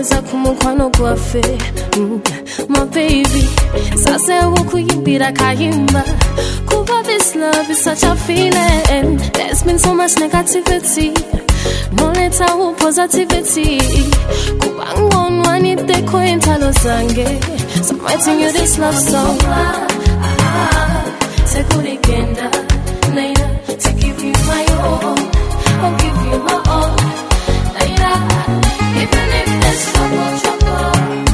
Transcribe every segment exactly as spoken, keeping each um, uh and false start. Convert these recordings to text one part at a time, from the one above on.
Neza kumukwano gwafe, mm, my baby. Sase wukuyimbira kayimba. Kuba this love is such a feeling. There's been so much negativity. No let's have positivity. Kuba ngonwa nite koentalo sange. So I'm writing you this love song. Sekuligenda, Naira, to give you my all. I'll give you my all. Naira, even if there's trouble, trouble,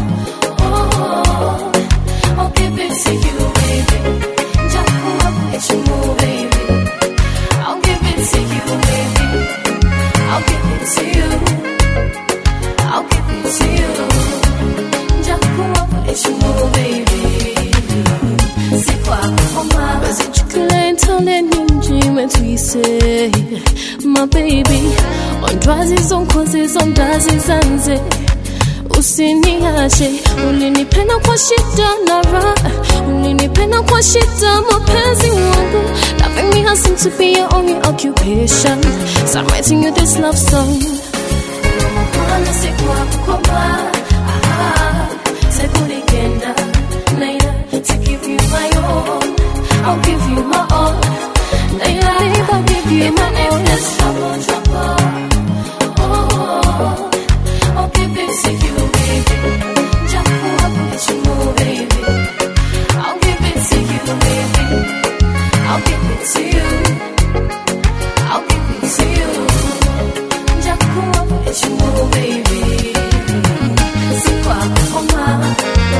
oh, I'll give it to you, baby. Jaku, I'll let you move, baby. I'll give it to you, baby. I'll give it to you. I'll give it to you. Jaku, I'll let you move, baby. Sikwa koma, bazijukile ntole ninji metwise, my baby. On drazi zonkoze zondazi zanze. Usinihashe, ulinipenda kwa shida na raha. Ulinipenda kwa shida mapenzi wangu. Loving me has seemed to be your only occupation. So I'm writing you this love song. Mwana sikwa koma, ah, sekuligenda, Naira, to give you my all. I'll give you my all. Naira, I'll give you my all. Even if there's trouble, trouble, oh, I'll give it to you, baby. Jaku, I'll let you move, baby. I'll give it to you, baby. I'll give it to you. I'll give it to you. Jaku, I'll let you move, baby. Sikwa koma.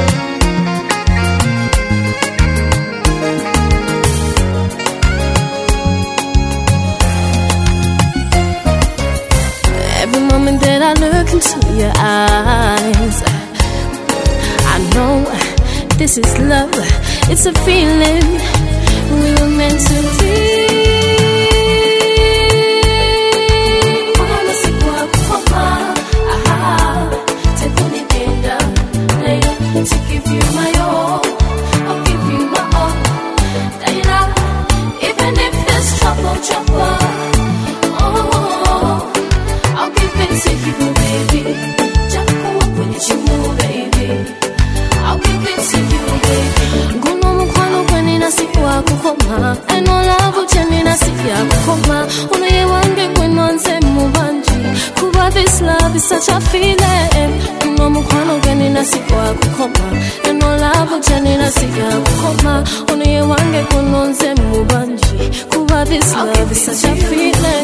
Every moment that I look into your eyes, I know this is love. It's a feeling we were meant to be. To give you my all, I'll give you my all. Even if there's trouble, trouble, oh, I'll give it to you, baby. Jaku, I'll let you move, baby. I'll give it to you, baby. Guno mukwano kweni nasikwa kukoma. Eno love cheni nasikya kukoma. Uno ye wange kweno nse mubanji. Kuba this love is such a feeling. Guno mukwano kweni nasikwa kukoma. Eno love cheni nasikya kukoma. Uno ye wange kweno nse mubanji. Kuba this love is such a feeling.